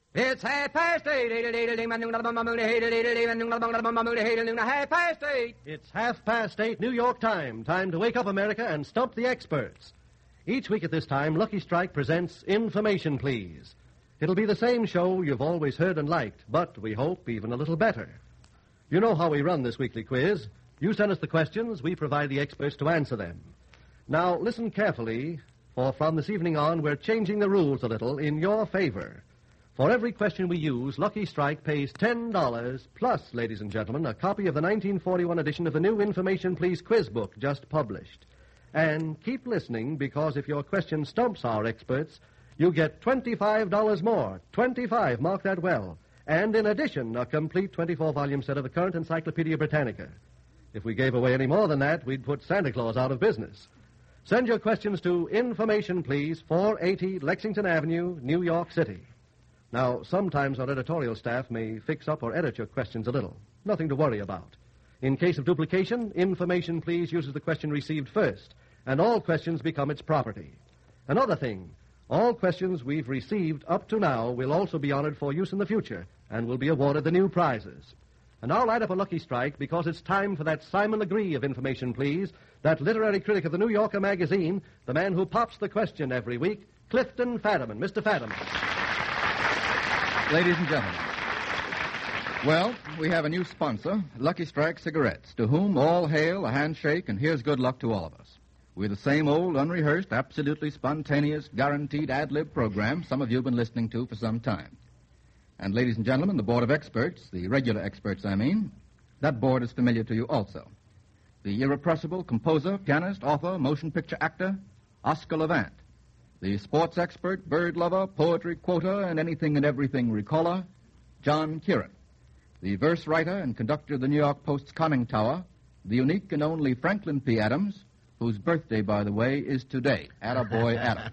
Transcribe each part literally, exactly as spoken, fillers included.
It's half past eight. Half past eight. It's half past eight New York time. Time to wake up, America, and stump the experts. Each week at this time, Lucky Strike presents Information Please. It'll be the same show you've always heard and liked, but we hope even a little better. You know how we run this weekly quiz. You send us the questions, we provide the experts to answer them. Now, listen carefully, for from this evening on, we're changing the rules a little in your favor. For every question we use, Lucky Strike pays ten dollars plus, ladies and gentlemen, a copy of the nineteen forty-one edition of the new Information Please quiz book just published. And keep listening, because if your question stumps our experts, you get twenty-five dollars more. twenty-five, mark that well. And in addition, a complete twenty-four volume set of the current Encyclopedia Britannica. If we gave away any more than that, we'd put Santa Claus out of business. Send your questions to Information Please, four eighty Lexington Avenue, New York City. Now, sometimes our editorial staff may fix up or edit your questions a little. Nothing to worry about. In case of duplication, Information Please uses the question received first, and all questions become its property. Another thing, all questions we've received up to now will also be honored for use in the future and will be awarded the new prizes. And I'll light up a Lucky Strike because it's time for that Simon Legree of Information Please, that literary critic of the New Yorker magazine, the man who pops the question every week, Clifton Fadiman. Mister Fadiman. Ladies and gentlemen, well, we have a new sponsor, Lucky Strike Cigarettes, to whom all hail, a handshake, and here's good luck to all of us. We're the same old, unrehearsed, absolutely spontaneous, guaranteed ad-lib program some of you have been listening to for some time. And ladies and gentlemen, the board of experts, the regular experts, I mean, that board is familiar to you also. The irrepressible composer, pianist, author, motion picture actor, Oscar Levant. The sports expert, bird lover, poetry quoter, and anything and everything recaller, John Kieran. The verse writer and conductor of the New York Post's Conning Tower, the unique and only Franklin P. Adams, whose birthday, by the way, is today. Attaboy Adams.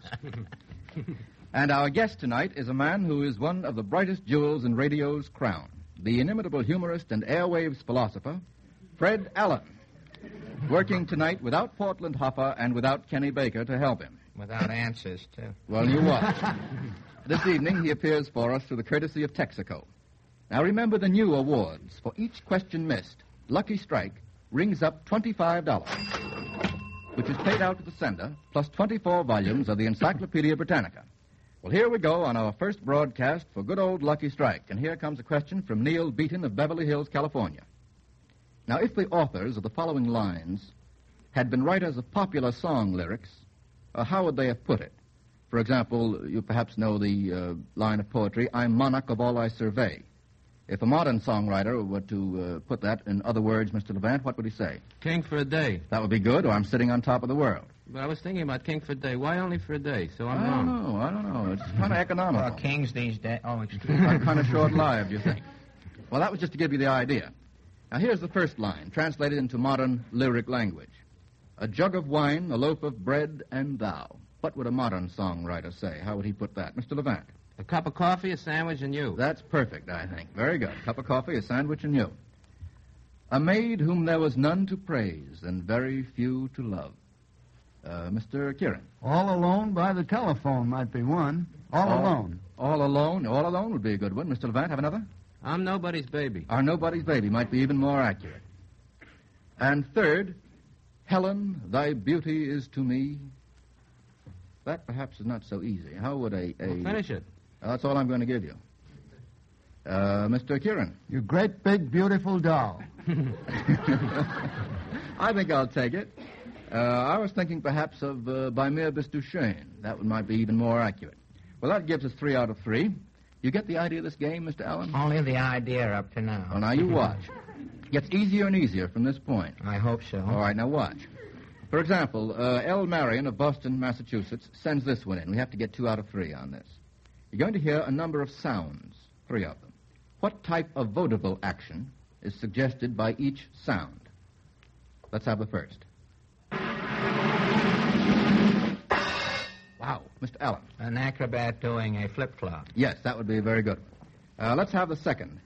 And our guest tonight is a man who is one of the brightest jewels in radio's crown, the inimitable humorist and airwaves philosopher, Fred Allen, working tonight without Portland Hoffa and without Kenny Baker to help him. Without answers, too. Well, you watch. This evening, he appears for us through the courtesy of Texaco. Now, remember the new awards. For each question missed, Lucky Strike rings up twenty-five dollars, which is paid out to the sender, plus twenty-four volumes of the Encyclopedia Britannica. Well, here we go on our first broadcast for good old Lucky Strike. And here comes a question from Neil Beaton of Beverly Hills, California. Now, if the authors of the following lines had been writers of popular song lyrics, Uh, how would they have put it? For example, you perhaps know the uh, line of poetry, I'm monarch of all I survey. If a modern songwriter were to uh, put that in other words, Mister Levant, what would he say? King for a day. That would be good, or I'm sitting on top of the world. But I was thinking about king for a day. Why only for a day? So I'm I wrong. don't know, I don't know. It's kind of economical. Well, kings these days... Oh, excuse me. I'm kind of short-lived, you think. Well, that was just to give you the idea. Now, here's the first line, translated into modern lyric language. A jug of wine, a loaf of bread, and thou. What would a modern songwriter say? How would he put that? Mister Levant. A cup of coffee, a sandwich, and you. That's perfect, I think. Very good. Cup of coffee, a sandwich, and you. A maid whom there was none to praise and very few to love. Uh, Mister Kieran. All Alone by the Telephone might be one. All, all Alone. All Alone. All Alone would be a good one. Mister Levant, have another? I'm Nobody's Baby. Our Nobody's Baby might be even more accurate. And third, Helen, thy beauty is to me... That perhaps is not so easy. How would a... a... Well, finish it. Uh, that's all I'm going to give you. Uh, Mister Kieran. You great, big, beautiful doll. I think I'll take it. Uh, I was thinking perhaps of uh, By Mir bis Duchesne. That one might be even more accurate. Well, that gives us three out of three. You get the idea of this game, Mister Allen? Only the idea up to now. Well, now you watch. It gets easier and easier from this point. I hope so. All right, now watch. For example, uh, L. Marion of Boston, Massachusetts, sends this one in. We have to get two out of three on this. You're going to hear a number of sounds, three of them. What type of vaudeville action is suggested by each sound? Let's have the first. Wow, Mister Allen. An acrobat doing a flip-flop. Yes, that would be very good. Uh, let's have the second.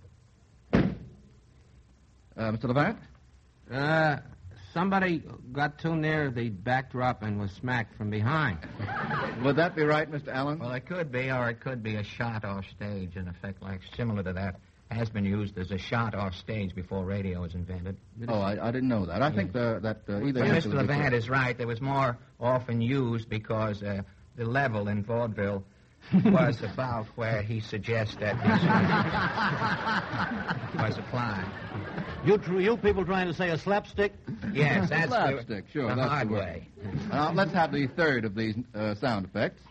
Uh, Mister Levant? Uh, somebody got too near the backdrop and was smacked from behind. Would that be right, Mister Allen? Well, it could be, or it could be a shot off stage, in effect, like similar to that. Has been used as a shot off stage before radio was invented. Oh, I, I didn't know that. I think the, that uh, either... But answer Mister would be Levant correct. is right. There was more often used because uh, the level in vaudeville was about where he suggests that this was applied. You tr- you people trying to say a slapstick? Yes, that's Slapstick, the, sure, the that's hard the word. way. Now, let's have the third of these uh, sound effects.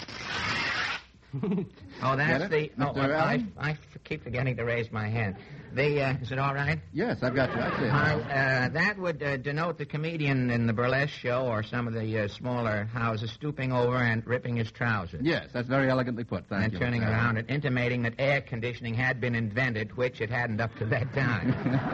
Oh, that's Get the... it, Oh, Mister I, Allen? I f- keep forgetting to raise my hand. The, uh, is it all right? Yes, I've got you. I see it. Uh, uh, that would uh, denote the comedian in the burlesque show or some of the uh, smaller houses stooping over and ripping his trousers. Yes, that's very elegantly put. Thank and you. turning Mister Allen. around and intimating that air conditioning had been invented, which it hadn't up to that time.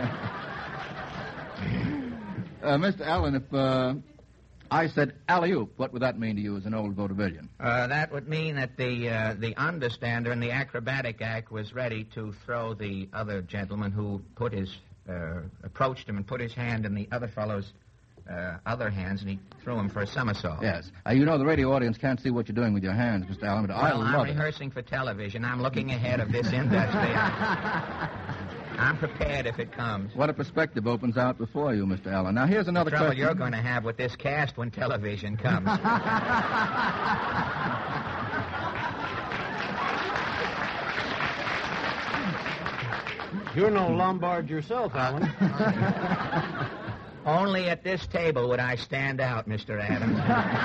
uh, Mister Allen, if uh, I said alley-oop, what would that mean to you as an old vaudevillian? Uh, that would mean that the uh, the understander in the acrobatic act was ready to throw the other gentleman who put his uh, approached him and put his hand in the other fellow's uh, other hands, and he threw him for a somersault. Yes. Uh, you know the radio audience can't see what you're doing with your hands, Mister Allen, but I Well, I'm love it. rehearsing for television. I'm looking ahead of this industry. I'm prepared if it comes. What a perspective opens out before you, Mister Allen. Now, here's another The trouble question. you're going to have with this cast when television comes. You're no Lombard yourself, Alan. Only at this table would I stand out, Mister Adams.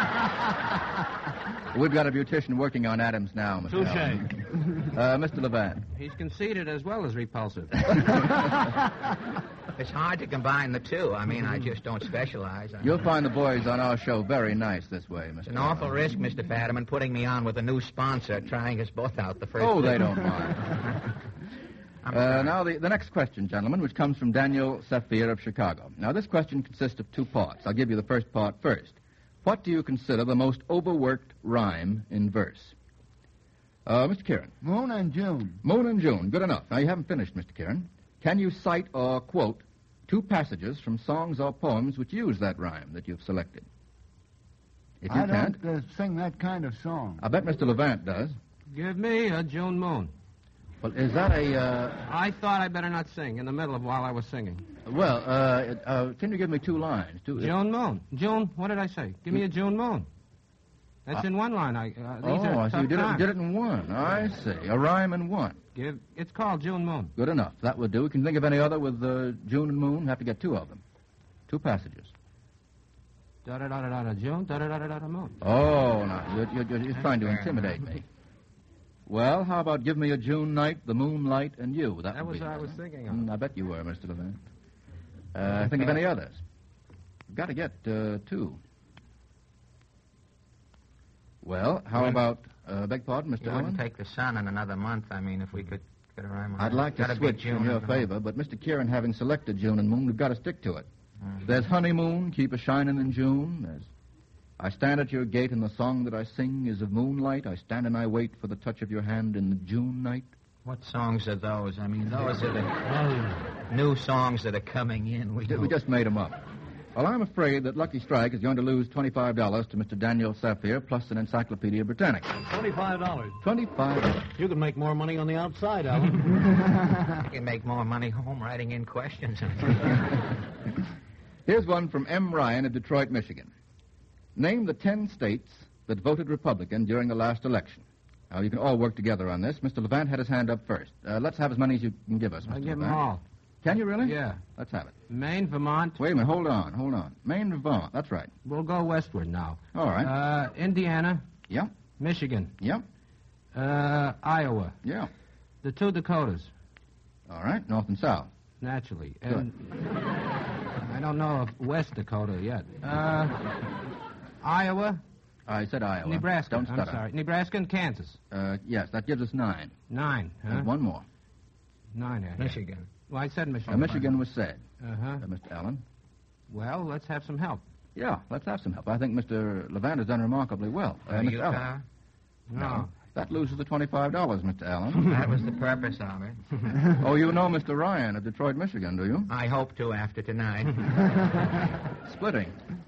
We've got a beautician working on Adams now, Mister Touche. Allen. Uh, Mister Levant. He's conceited as well as repulsive. It's hard to combine the two. I mean, I just don't specialize. I- You'll find the boys on our show very nice this way, It's Mister an Allen. awful risk, Mister Fadiman, putting me on with a new sponsor, trying us both out the first Oh, they day. don't mind. I'm Uh, sorry. now, the, the next question, gentlemen, which comes from Daniel Saphir of Chicago. Now, this question consists of two parts. I'll give you the first part first. What do you consider the most overworked rhyme in verse? Uh, Mister Kieran. Moon and June. Moon and June. Good enough. Now, you haven't finished, Mister Kieran. Can you cite or quote two passages from songs or poems which use that rhyme that you've selected? If you I can't, don't uh, sing that kind of song. I bet Mister Levant does. Give me a June moon. Well, is that a, uh, I thought I'd better not sing in the middle of while I was singing. well, uh, uh, can you give me two lines? Two, June moon. June, what did I say? Give me a June moon. That's in one line. I uh, these Oh, are I see. You tough did it, times. did it in one. I see. A rhyme in one. Give, it's called June moon. Good enough. That would do. We can think of any other with uh, June and Moon. Have to get two of them. Two passages. Da da da da da June. Da da da da da moon. Oh, no. You're, you're, you're, you're trying to intimidate me. Well, how about give me a June night, the moonlight, and you? That, That would was be what I it, was huh? thinking of. Mm, I bet you were, Mister Levant. Uh, think of any others. We've got to get uh, two. Well, how When- about, uh, beg pardon, Mister You Allen? wouldn't take the sun in another month. I mean, if we could get a rhyme on I'd that. like to Gotta be switch June in your and the moon. favor, but Mister Kieran, having selected June and Moon, we've got to stick to it. Mhm. There's honeymoon, keep a shining in June. There's I stand at your gate, and the song that I sing is of moonlight. I stand and I wait for the touch of your hand in the June night. What songs are those? I mean, those are the new songs that are coming in. We, We don't- just made them up. Well, I'm afraid that Lucky Strike is going to lose twenty-five dollars to Mister Daniel Saphir plus an Encyclopedia Britannica. Twenty-five dollars. twenty-five dollars. You can make more money on the outside, Alan. You can make more money home writing in questions. Here's one from M. Ryan of Detroit, Michigan. Name the ten states that voted Republican during the last election. Now, you can all work together on this. Mister Levant had his hand up first. Uh, let's have as many as you can give us, Mister I give them Levant. all. Can you really? Yeah. Let's have it. Maine, Vermont. Wait a minute. Hold on. Hold on. Maine, Vermont. That's right. We'll go westward now. All right. Uh, Indiana, yeah. Michigan, Yeah. uh, Iowa, Yeah. the two Dakotas, All right. North and south. naturally. And I don't know if West Dakota yet. Uh, Iowa, I said Iowa. Nebraska. Don't I'm stutter. sorry. Nebraska and Kansas. Uh, yes, that gives us nine. Nine. Huh? There's one more. Nine. eh? Michigan. Well, I said Michigan. Uh, Michigan was said, Uh-huh. uh, Mister Allen. Well, let's have some help. Yeah, let's have some help. I think Mister Levant has done remarkably well. Uh, Uh, Mister Allen. Utah. No. That loses the twenty-five dollars, Mister Allen. That was the purpose of it. Oh, you know Mister Ryan of Detroit, Michigan, do you? I hope to after tonight. Splitting.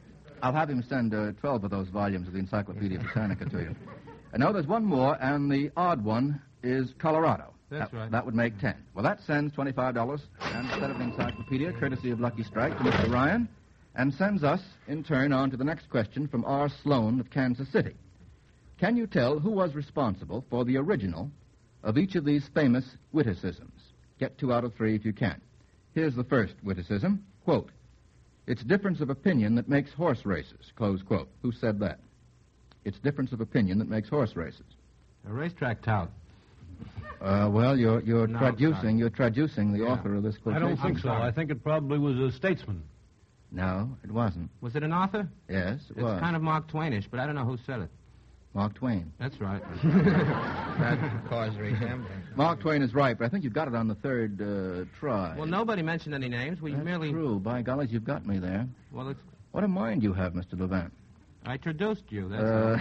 I'll have him send uh, twelve of those volumes of the Encyclopedia Britannica to you. Uh, no, there's one more, and the odd one is Colorado. That's that, right. That would make ten. Well, that sends twenty-five dollars and instead of the Encyclopedia, courtesy of Lucky Strike, to Mister Ryan, and sends us, in turn, on to the next question from R. Sloan of Kansas City. Can you tell who was responsible for the original of each of these famous witticisms? Get two out of three if you can. Here's the first witticism. Quote, it's difference of opinion that makes horse races, close quote. Who said that? It's difference of opinion that makes horse races. A racetrack tout. Uh, well, you're you're No, traducing sorry. you're traducing the Yeah. author of this I quotation. don't think so. sorry. I think it probably was a statesman. No, it wasn't. Was it an author? Yes, it It's was. kind of Mark Twainish, but I don't know who said it. Mark Twain. That's right. That caused resemblance. Mark Twain is right, but I think you got it on the third uh, try. Well, nobody mentioned any names. We That's merely. true. By golly, you've got me there. Well, it's. What a mind you have, Mister Levant. I introduced you. That's Uh,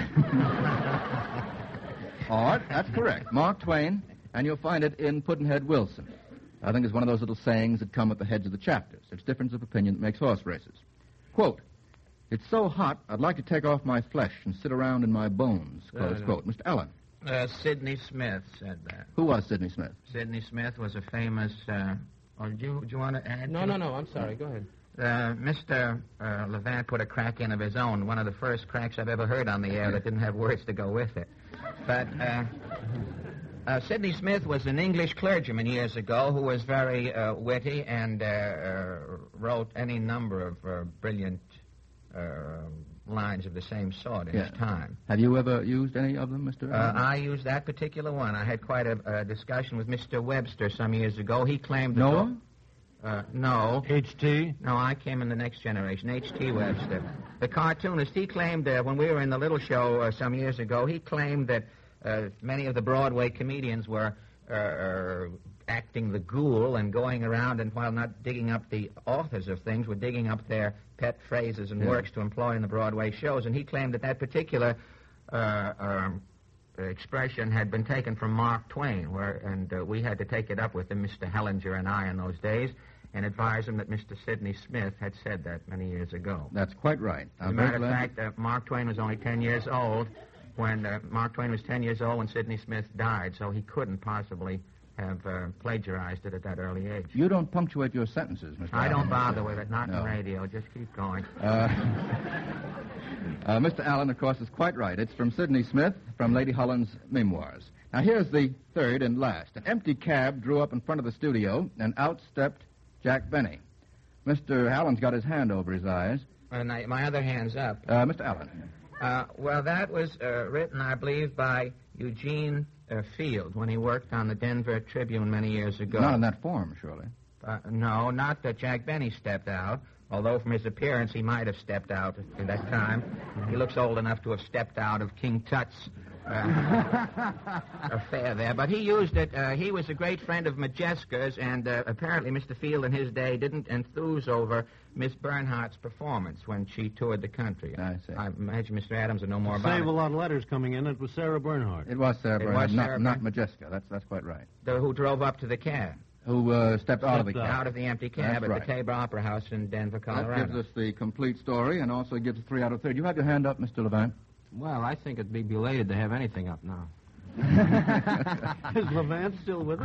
all right, that's correct. Mark Twain, and you'll find it in Pudd'nhead Wilson. I think it's one of those little sayings that come at the heads of the chapters. It's difference of opinion that makes horse races. Quote, it's so hot, I'd like to take off my flesh and sit around in my bones, close Uh, no. quote. Mister Allen, Uh, Sidney Smith said that. who was Sidney Smith? Sidney Smith was a famous. Uh, or do you, do you want to add? No, to no, it? no. I'm sorry. Go ahead. Uh, Mister Uh, Levant put a crack in of his own, one of the first cracks I've ever heard on the air that didn't have words to go with it. But uh, uh, Sidney Smith was an English clergyman years ago who was very uh, witty and uh, uh, wrote any number of uh, brilliant uh, lines of the same sort in Yeah. his time. Have you ever used any of them, Mister Uh, Allen? I used that particular one. I had quite a, a discussion with Mister Webster some years ago. He claimed that... Noah? Uh, no. H T? No, I came in the next generation. H T Webster. The cartoonist, he claimed, uh, when we were in the Little Show uh, some years ago, he claimed that uh, many of the Broadway comedians were uh, uh, acting the ghoul and going around and, while not digging up the authors of things, were digging up their pet phrases and Yeah. works to employ in the Broadway shows. And he claimed that that particular uh, um, expression had been taken from Mark Twain, where, and uh, we had to take it up with him, Mister Hellinger and I, in those days, and advise him that Mister Sidney Smith had said that many years ago. That's quite right. As a I'm matter very of glad- fact, uh, Mark Twain was only ten years old when uh, Mark Twain was ten years old when Sidney Smith died, so he couldn't possibly have uh, plagiarized it at that early age. You don't punctuate your sentences, Mister I Allen. don't bother with it, not No. on radio. Just keep going. Uh, uh, Mister Allen, of course, is quite right. It's from Sidney Smith, from Lady Holland's memoirs. Now, here's the third and last. An empty cab drew up in front of the studio, and out stepped Jack Benny. Mister Allen's got his hand over his eyes. And I, my other hand's up. Uh, Mister Allen. Uh, well, that was uh, written, I believe, by Eugene uh, Field when he worked on the Denver Tribune many years ago. Not in that form, surely. Uh, no, not that Jack Benny stepped out, although from his appearance he might have stepped out at that time. He looks old enough to have stepped out of King Tut's uh, affair there. But he used it. Uh, he was a great friend of Majeska's, and uh, apparently Mister Field in his day didn't enthuse over Miss Bernhardt's performance when she toured the country. I see. I imagine Mister Adams would know more about Save it. a lot of letters coming in. It was Sarah Bernhardt. It was Sarah It Bernhardt, was not, Sarah not Bern- Majeska. That's, that's quite right. The, who drove up to the cab. Who uh, stepped out of the Stepped cab. Out of the empty cab That's at right. the Tabor Opera House in Denver, That Colorado. gives us the complete story and also gives a three out of three. Do you have your hand up, Mister Levant? Well, I think it'd be belated to have anything up now. Is Levant still with us?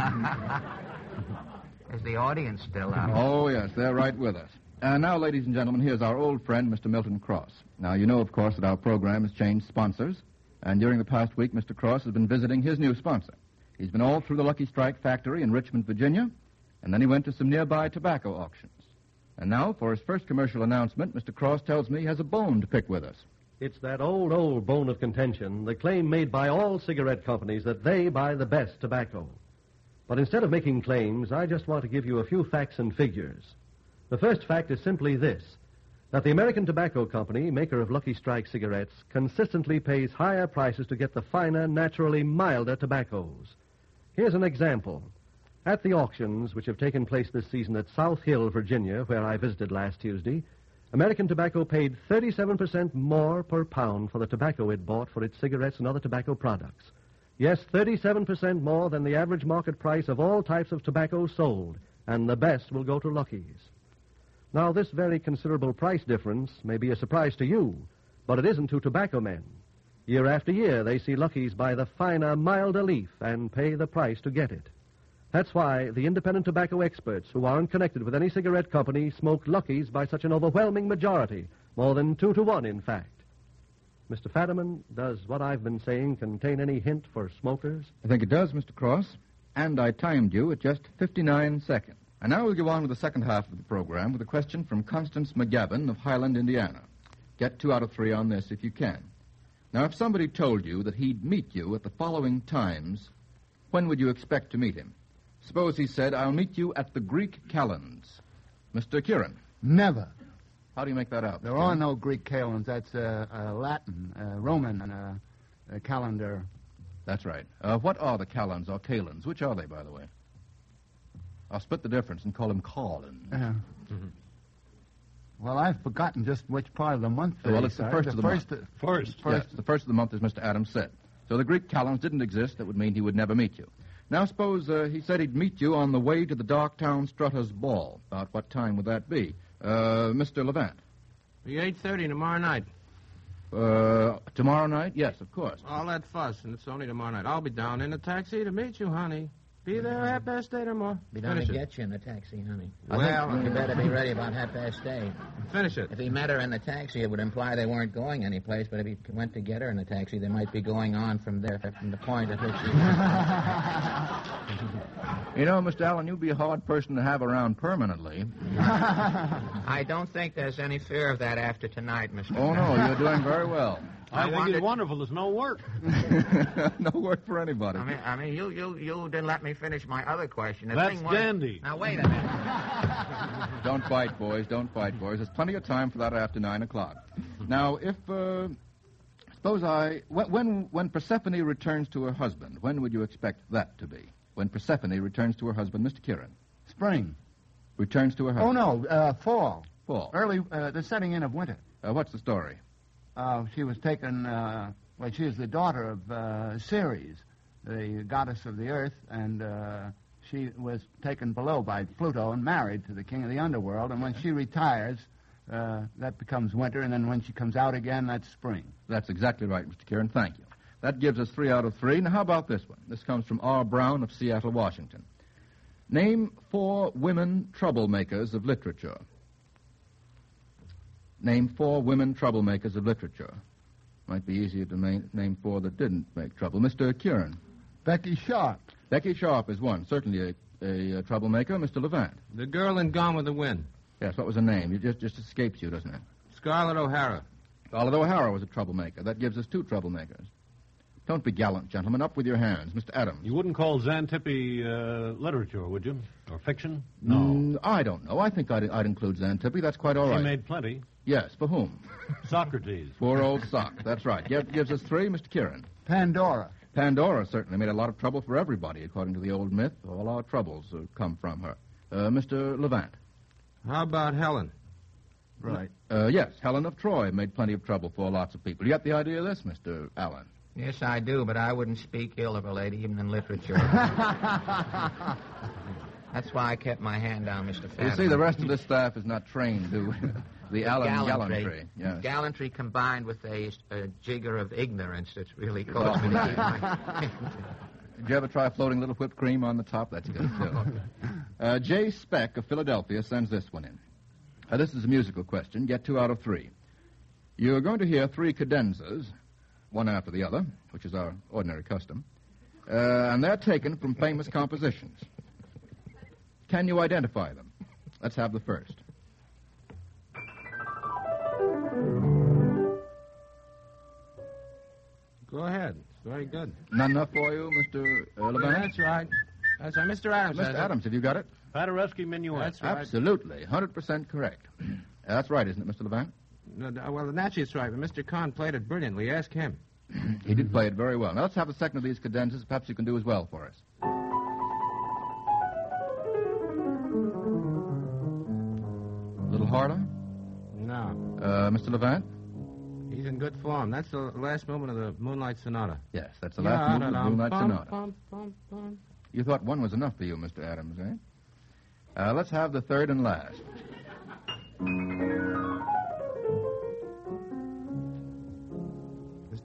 Is the audience still out? Oh, yes, they're right with us. And now, ladies and gentlemen, here's our old friend, Mister Milton Cross. Now, you know, of course, that our program has changed sponsors, and during the past week, Mister Cross has been visiting his new sponsor. He's been all through the Lucky Strike factory in Richmond, Virginia, and then he went to some nearby tobacco auctions. And now, for his first commercial announcement, Mister Cross tells me he has a bone to pick with us. It's that old, old bone of contention, the claim made by all cigarette companies that they buy the best tobacco. But instead of making claims, I just want to give you a few facts and figures. The first fact is simply this, that the American Tobacco Company, maker of Lucky Strike cigarettes, consistently pays higher prices to get the finer, naturally milder tobaccos. Here's an example. At the auctions, which have taken place this season at South Hill, Virginia, where I visited last Tuesday, American Tobacco paid thirty-seven percent more per pound for the tobacco it bought for its cigarettes and other tobacco products. Yes, thirty-seven percent more than the average market price of all types of tobacco sold, and the best will go to Lucky's. Now, this very considerable price difference may be a surprise to you, but it isn't to tobacco men. Year after year, they see Lucky's buy the finer, milder leaf and pay the price to get it. That's why the independent tobacco experts who aren't connected with any cigarette company smoke Lucky's by such an overwhelming majority, more than two to one, in fact. Mister Fadiman, does what I've been saying contain any hint for smokers? I think it does, Mister Cross. And I timed you at just fifty-nine seconds. And now we'll go on with the second half of the program with a question from Constance McGavin of Highland, Indiana. Get two out of three on this if you can. Now, if somebody told you that he'd meet you at the following times, when would you expect to meet him? Suppose he said, I'll meet you at the Greek Kalends. Mister Kieran. Never. How do you make that out? There are no Greek calends. That's uh, uh, Latin, uh, Roman, and uh, a calendar. That's right. Uh, what are the Kalends or Kalends? Which are they, by the way? I'll split the difference and call them Collins. Uh, mm-hmm. Well, I've forgotten just which part of the month. Well, it's the are. first the of the first, month. Uh, first. Yes, the first of the month, as Mister Adams said. So the Greek Kalends didn't exist. That would mean he would never meet you. Now, suppose uh, he said he'd meet you on the way to the Darktown Strutters Ball. About what time would that be? Uh, Mister Levant. Be eight thirty tomorrow night. Uh, tomorrow night? Yes, of course. All that fuss, and it's only tomorrow night. I'll be down in a taxi to meet you, honey. Be there half past eight or more. Be down Finish to it. get you in the taxi, honey. Well, You better be ready about half past eight. Finish it. If he met her in the taxi, it would imply they weren't going anyplace, but if he went to get her in the taxi, they might be going on from there, from the point at which he... You know, Mister Allen, you'd be a hard person to have around permanently. I don't think there's any fear of that after tonight, Mister Oh, no, you're doing very well. I, I think wanted- it's wonderful. There's no work. No work for anybody. I mean, I mean, you, you, you didn't let me finish my other question. The That's thing was, dandy. Now wait a minute. Don't fight, boys. Don't fight, boys. There's plenty of time for that after nine o'clock. Now, if, uh, suppose I, when, when, when Persephone returns to her husband, when would you expect that to be? When Persephone returns to her husband, Mister Kieran. Spring. Returns to her Oh, husband. no, uh, fall. Fall. Early, uh, the setting in of winter. Uh, what's the story? Uh, she was taken, uh, well, she is the daughter of uh, Ceres, the goddess of the earth, and uh, she was taken below by Pluto and married to the king of the underworld, and when she retires, uh, that becomes winter, and then when she comes out again, that's spring. That's exactly right, Mister Kieran. Thank you. That gives us three out of three. Now, how about this one? This comes from R. Brown of Seattle, Washington. Name four women troublemakers of literature. Name four women troublemakers of literature. Might be easier to ma- name four that didn't make trouble. Mister Kieran. Becky Sharp. Becky Sharp is one, certainly a, a, a troublemaker. Mister Levant. The girl in Gone with the Wind. Yes, what was her name? It just, just escapes you, doesn't it? Scarlett O'Hara. Scarlett O'Hara was a troublemaker. That gives us two troublemakers. Don't be gallant, gentlemen. Up with your hands. Mister Adams. You wouldn't call Xantippe uh, literature, would you? Or fiction? No. Mm, I don't know. I think I'd, I'd include Xantippe. That's quite all She right. made plenty. Yes, for whom? Socrates. Poor old sock. That's right. Give, gives us three, Mister Kieran. Pandora. Pandora certainly made a lot of trouble for everybody, according to the old myth. All our troubles uh, come from her. Uh, Mister Levant. How about Helen? Right. Uh, yes, Helen of Troy made plenty of trouble for lots of people. You get the idea of this, Mister Allen? Yes, I do, but I wouldn't speak ill of a lady, even in literature. That's why I kept my hand down, Mister You Fadiman. see, the rest of this staff is not trained to the Allen gallantry. gallantry. Yes. Gallantry combined with a, a jigger of ignorance that's really caused me to keep my... Did you ever try floating a little whipped cream on the top? That's good, too. Uh, Jay Speck of Philadelphia sends this one in. Uh, this is a musical question. Get two out of three. You're going to hear three cadenzas, one after the other, which is our ordinary custom, uh, and they're taken from famous compositions. Can you identify them? Let's have the first. Go ahead. It's very good. Not enough for you, Mister Uh, Levant? That's right. That's right. Mister Adams. Mister has it. Adams, have you got it? Paderewski Minuet. That's right. Absolutely. one hundred percent correct. Uh, that's right, isn't it, Mister Levant? No, no, well, naturally it's right, but Mister Kahn played it brilliantly. Ask him. He did play it very well. Now, let's have the second of these cadenzas. Perhaps you can do as well for us. A little harder? No. Uh, Mister Levant? He's in good form. That's the last movement of the Moonlight Sonata. Yes, that's the last movement of the Moonlight Bum, Sonata. bum, bum, bum. You thought one was enough for you, Mister Adams, eh? Uh, let's have the third and last.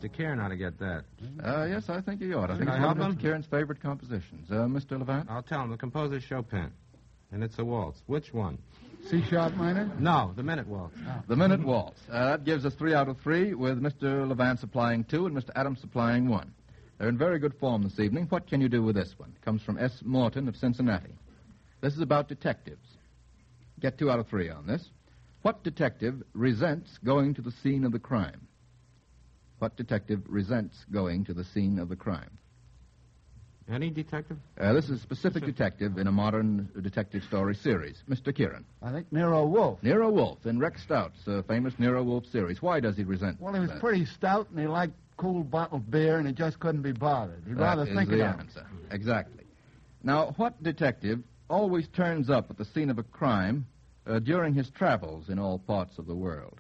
Mister Kieran ought to get that. Uh, yes, I think you ought. I think Can I it's one of help Mister him? Kieran's favorite compositions. Uh, Mister Levant? I'll tell him. The composer's Chopin. And it's a waltz. Which one? C-sharp minor? No, the minute waltz. The Minute Waltz. Uh, that gives us three out of three, with Mister Levant supplying two and Mister Adams supplying one. They're in very good form this evening. What can you do with this one? It comes from S. Morton of Cincinnati. This is about detectives. Get two out of three on this. What detective resents going to the scene of the crime? What detective resents going to the scene of the crime? Any detective? Uh, this is a specific detective in a modern detective story series. Mister Kieran. I think Nero Wolfe. Nero Wolfe in Rex Stout's uh, famous Nero Wolfe series. Why does he resent Well, he was that? pretty stout, and he liked cool bottled beer, and he just couldn't be bothered. He'd rather That is think the about it. answer. Exactly. Now, what detective always turns up at the scene of a crime uh, during his travels in all parts of the world?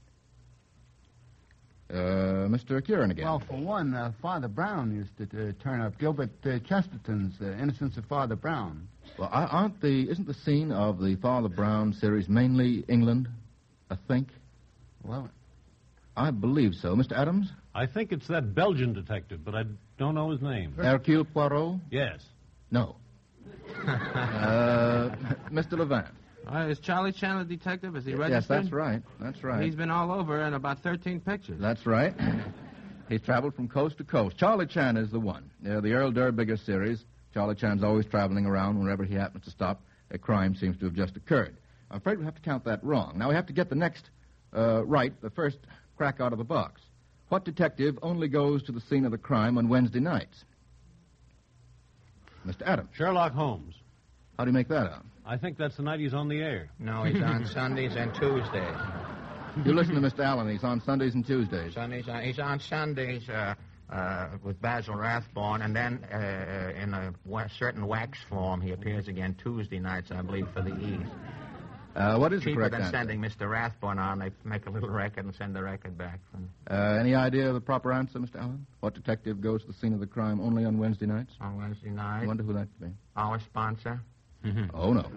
Uh, Mister Kieran again. Well, for one, uh, Father Brown used to uh, turn up. Gilbert uh, Chesterton's uh, Innocence of Father Brown. Well, I- aren't the isn't the scene of the Father Brown series mainly England? I think. Well, I believe so. Mister Adams? I think it's that Belgian detective, but I don't know his name. Hercule Poirot? Yes. No. uh, Mister Levant? Uh, is Charlie Chan a detective? Is he registered? Yes, that's right. That's right. He's been all over in about thirteen pictures. That's right. He's traveled from coast to coast. Charlie Chan is the one. Uh, the Earl Derbiger series, Charlie Chan's always traveling around. Whenever he happens to stop, a crime seems to have just occurred. I'm afraid we have to count that wrong. Now we have to get the next uh, right, the first crack out of the box. What detective only goes to the scene of the crime on Wednesday nights? Mister Adams. Sherlock Holmes. How do you make that out? I think that's the night he's on the air. No, he's on Sundays and Tuesdays. You listen to Mister Allen. He's on Sundays and Tuesdays. Sundays, uh, he's on Sundays uh, uh, with Basil Rathbone, and then uh, in a wa- certain wax form, he appears again Tuesday nights, I believe, for the East. Uh, what is the Cheaper correct than answer? sending Mister Rathbone on. They make a little record and send the record back. From, Uh, any idea of the proper answer, Mister Allen? What detective goes to the scene of the crime only on Wednesday nights? on Wednesday I night. wonder who that could be. Our sponsor. Oh, no.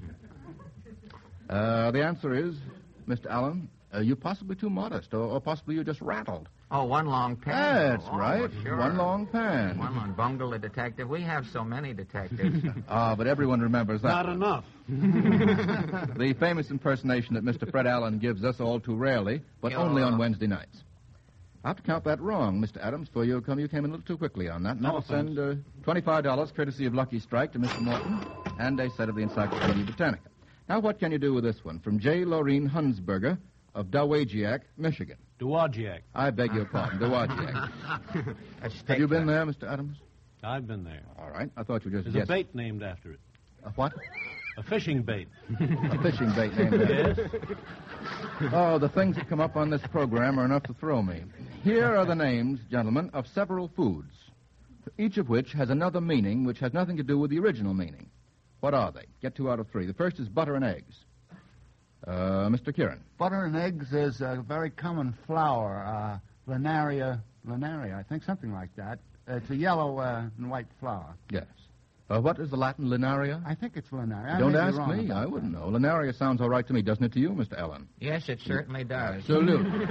uh, the answer is, Mister Allen, uh, you're possibly too modest, or, or possibly you're just rattled. Oh, one long pen. That's oh, right. Sure. One long pan. One long Bungle the detective. We have so many detectives. Ah, but everyone remembers that. Not one. enough. The famous impersonation that Mister Fred Allen gives us all too rarely, but Yeah. only on Wednesday nights. I have to count that wrong, Mister Adams, for you come you came in a little too quickly on that. And No I'll send uh, twenty-five dollars courtesy of Lucky Strike to Mister Morton and a set of the Encyclopedia Britannica. Now, what can you do with this one? From J. Lorene Hunsberger of Dowagiac, Michigan. Dowagiac. I beg your pardon, Dowagiac. Have you been there, Mister Adams? I've been there. All right. I thought you were just There's a guessing. bait named after it. A what? A fishing bait. A fishing bait named after it. Oh, the things that come up on this program are enough to throw me. Here are the names, gentlemen, of several foods, each of which has another meaning which has nothing to do with the original meaning. What are they? Get two out of three. The first is butter and eggs. Uh, Mister Kieran. butter and eggs is a very common flower, uh, Linaria, Linaria, I think, something like that. It's a yellow uh, and white flower. Yes. Uh, what is the Latin linaria? I think it's Linaria. I Don't may be ask wrong me. about I wouldn't know. Linaria sounds all right to me, doesn't it to you, Mister Allen? Yes, it certainly does. Absolutely.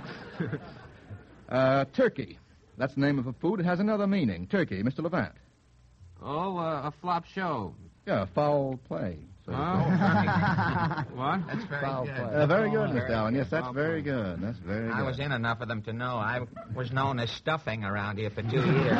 uh, turkey. That's the name of a food. It has another meaning. Turkey. Mister Levant. Oh, uh, a flop show. Yeah, foul play. So Oh. What? That's very foul good. play. Uh, very good, Oh, Mister very Allen. good. Yes, that's Foul very play. good. That's very good. I was in enough of them to know. I was known as stuffing around here for two years.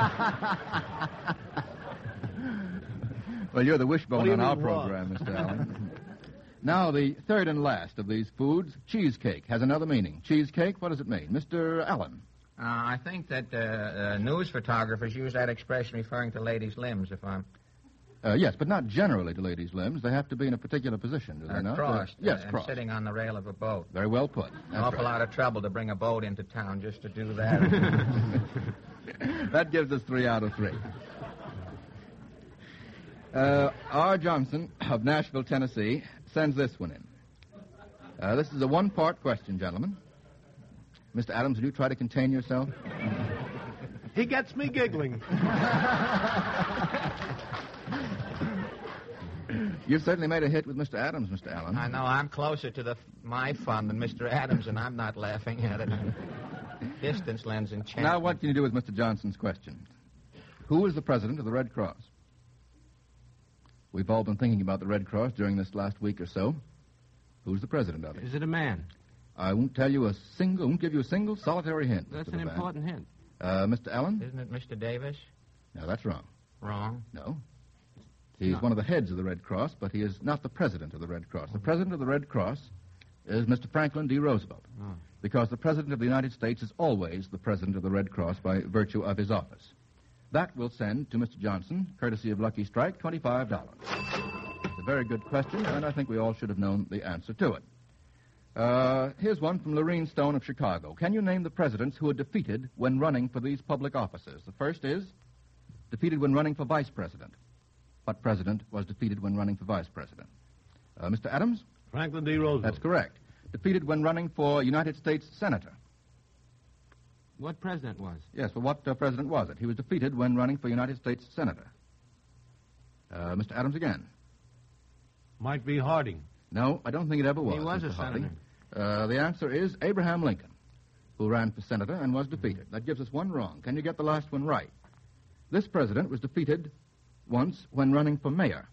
Well, you're the What wishbone do you on our mean, what? program, Mister Allen. Now, the third and last of these foods, cheesecake, has another meaning. Cheesecake, what does it mean? Mister Allen. Uh, I think that uh, uh, news photographers use that expression referring to ladies' limbs, if I'm Uh, yes, but not generally to ladies' limbs. They have to be in a particular position, do they uh, not? crossed. Uh, yes, uh, and crossed. sitting on the rail of a boat. Very well put. An That's awful right. lot of trouble to bring a boat into town just to do that. That gives us three out of three. Uh, R. Johnson of Nashville, Tennessee, sends this one in. Uh, this is a one-part question, gentlemen. Mister Adams, will you try to contain yourself? He gets me giggling. You've certainly made a hit with Mister Adams, Mister Allen. I know I'm closer to the my fun than Mister Adams, and I'm not laughing at it. Distance lends enchantment. Now, what can you do with Mister Johnson's question? Who is the president of the Red Cross? We've all been thinking about the Red Cross during this last week or so. Who's the president of it? Is it a man? I won't tell you a single, won't give you a single solitary hint. That's Mister an Levan. important hint. Uh, Mister Allen? Isn't it Mister Davis? No, that's wrong. Wrong. No. He's No. one of the heads of the Red Cross, but he is not the president of the Red Cross. The president of the Red Cross is Mister Franklin D. Roosevelt, Oh. because the president of the United States is always the president of the Red Cross by virtue of his office. That will send to Mister Johnson, courtesy of Lucky Strike, twenty-five dollars. It's a very good question, and I think we all should have known the answer to it. Uh, here's one from Lorene Stone of Chicago. Can you name the presidents who were defeated when running for these public offices? The first is defeated when running for vice president. What president was defeated when running for vice president? Uh, Mister Adams? Franklin D. Roosevelt. That's correct. Defeated when running for United States Senator. What president was? Yes, but what uh, president was it? He was defeated when running for United States Senator. Uh, Mister Adams again. Might be Harding. No, I don't think it ever was. He was Mister a Harding. senator. Uh, the answer is Abraham Lincoln, who ran for senator and was defeated. That gives us one wrong. Can you get the last one right? This president was defeated once when running for mayor.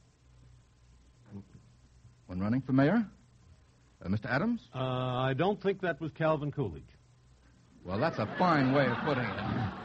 When running for mayor? Uh, Mister Adams? Uh, I don't think that was Calvin Coolidge. Well, that's a fine way of putting it.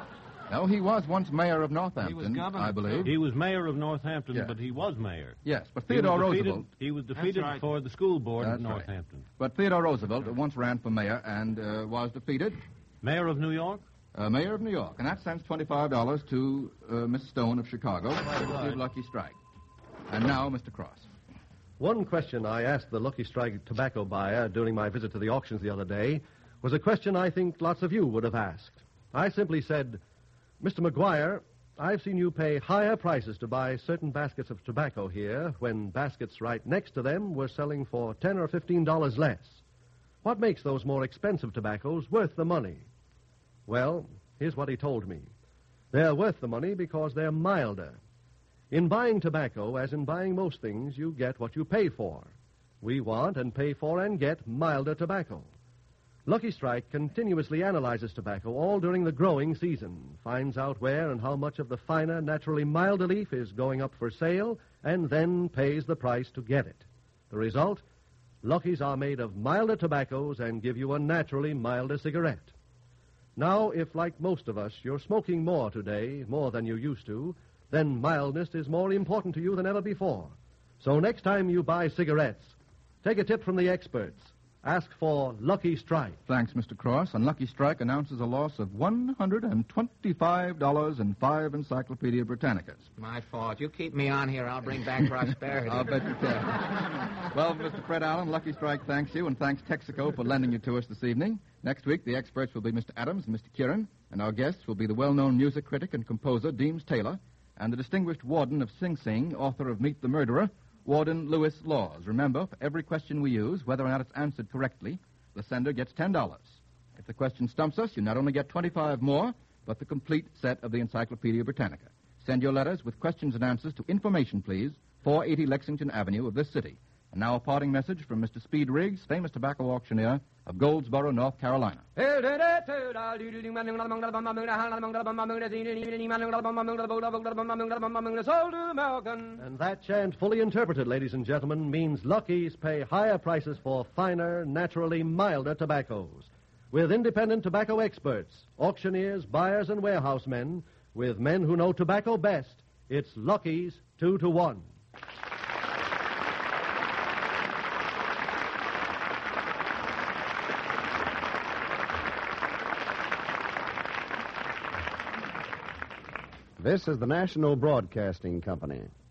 No, he was once mayor of Northampton, governor, I believe. He was mayor of Northampton, Yeah. but he was mayor. Yes, but He was Theodore defeated- Roosevelt. He was defeated right. for the school board That's at right. Northampton. But Theodore Roosevelt once ran for mayor and uh, was defeated. Mayor of New York? Uh, mayor of New York. And that sends twenty-five dollars to uh, Miss Stone of Chicago. good. Give Lucky Strike. And now, Mister Cross. One question I asked the Lucky Strike tobacco buyer during my visit to the auctions the other day was a question I think lots of you would have asked. I simply said, Mister McGuire, I've seen you pay higher prices to buy certain baskets of tobacco here when baskets right next to them were selling for ten or fifteen dollars less. What makes those more expensive tobaccos worth the money? Well, here's what he told me. They're worth the money because they're milder. In buying tobacco, as in buying most things, you get what you pay for. We want and pay for and get milder tobacco. Lucky Strike continuously analyzes tobacco all during the growing season, finds out where and how much of the finer, naturally milder leaf is going up for sale, and then pays the price to get it. The result? Luckies are made of milder tobaccos and give you a naturally milder cigarette. Now, if, like most of us, you're smoking more today, more than you used to, then mildness is more important to you than ever before. So next time you buy cigarettes, take a tip from the experts. Ask for Lucky Strike. Thanks, Mister Cross. And Lucky Strike announces a loss of one hundred twenty-five dollars and five Encyclopedia Britannicas. My fault. You keep me on here, I'll bring back prosperity. I'll bet you can. Well, Mister Fred Allen, Lucky Strike thanks you, and thanks Texaco for lending you to us this evening. Next week, the experts will be Mister Adams and Mister Kieran, and our guests will be the well-known music critic and composer Deems Taylor, and the distinguished warden of Sing Sing, author of Meet the Murderer, Warden Lewis Laws. Remember, for every question we use, whether or not it's answered correctly, the sender gets ten dollars. If the question stumps us, you not only get twenty-five more, but the complete set of the Encyclopedia Britannica. Send your letters with questions and answers to Information, please, four eighty Lexington Avenue of this city. And now a parting message from Mister Speed Riggs, famous tobacco auctioneer of Goldsboro, North Carolina. And that chant, fully interpreted, ladies and gentlemen, means Luckies pay higher prices for finer, naturally milder tobaccos. With independent tobacco experts, auctioneers, buyers, and warehousemen, with men who know tobacco best, it's Luckies two to one. This is the National Broadcasting Company.